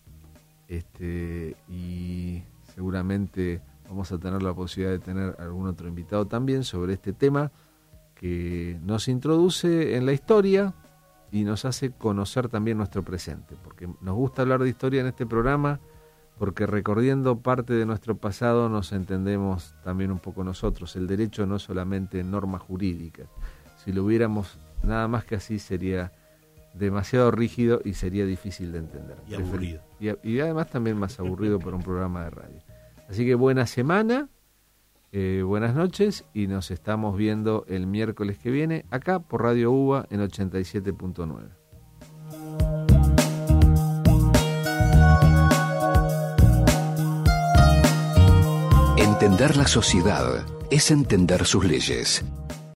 S2: y seguramente vamos a tener la posibilidad de tener algún otro invitado también sobre este tema que nos introduce en la historia y nos hace conocer también nuestro presente, porque nos gusta hablar de historia en este programa, porque recorriendo parte de nuestro pasado nos entendemos también un poco nosotros. El derecho no es solamente normas jurídicas. Si lo hubiéramos nada más que así sería demasiado rígido y sería difícil de entender.
S5: Y aburrido.
S2: Y además también más aburrido por un programa de radio. Así que buena semana, buenas noches y nos estamos viendo el miércoles que viene acá por Radio UBA en 87.9.
S1: Entender la sociedad es entender sus leyes.